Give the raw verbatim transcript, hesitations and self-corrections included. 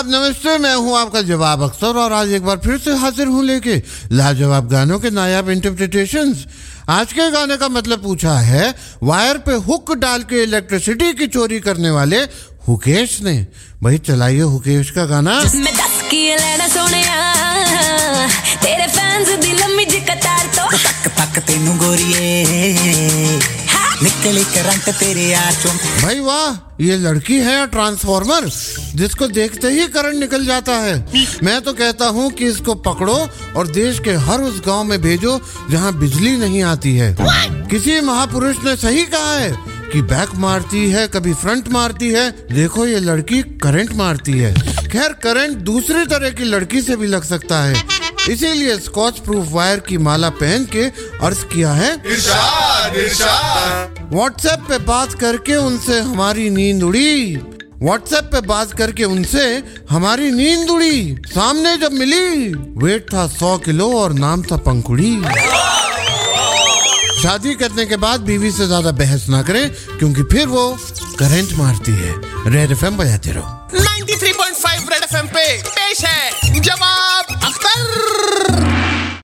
आदाब, नमस्ते। मैं हूं आपका जवाब अख्तर और आज एक बार फिर से हाजिर हूं लेके लाजवाब गानों के नायाब इंटरप्रिटेशंस। आज के गाने का मतलब पूछा है वायर पे हुक डाल के इलेक्ट्रिसिटी की चोरी करने वाले हुकेश ने। भाई चलाइए हुकेश का गाना। मैं दस की लेना सोनिया तेरे फैंस दी लम्मी जी कतार तो तक तक तेनू गोरिए निकले करंट तेरे आंखों। भाई वाह, ये लड़की है या ट्रांसफॉर्मर जिसको देखते ही करंट निकल जाता है। मैं तो कहता हूँ कि इसको पकड़ो और देश के हर उस गांव में भेजो जहाँ बिजली नहीं आती है। किसी महापुरुष ने सही कहा है कि बैक मारती है कभी फ्रंट मारती है, देखो ये लड़की करंट मारती है। खैर करंट दूसरी तरह की लड़की से भी लग सकता है, इसीलिए स्कॉच प्रूफ वायर की माला पहन के अर्ज किया है इरशाद इरशाद। व्हाट्सएप पे बात करके उनसे हमारी नींद उड़ी, व्हाट्सएप पे बात करके उनसे हमारी नींद उड़ी। सामने जब मिली वेट था सौ किलो और नाम था पंखुड़ी। शादी करने के बाद बीवी से ज्यादा बहस ना करें क्योंकि फिर वो करंट मारती है। रेड एफएम बजाते रहो। तिरानवे पॉइंट पाँच रेड एफएम पे पेश है जवाब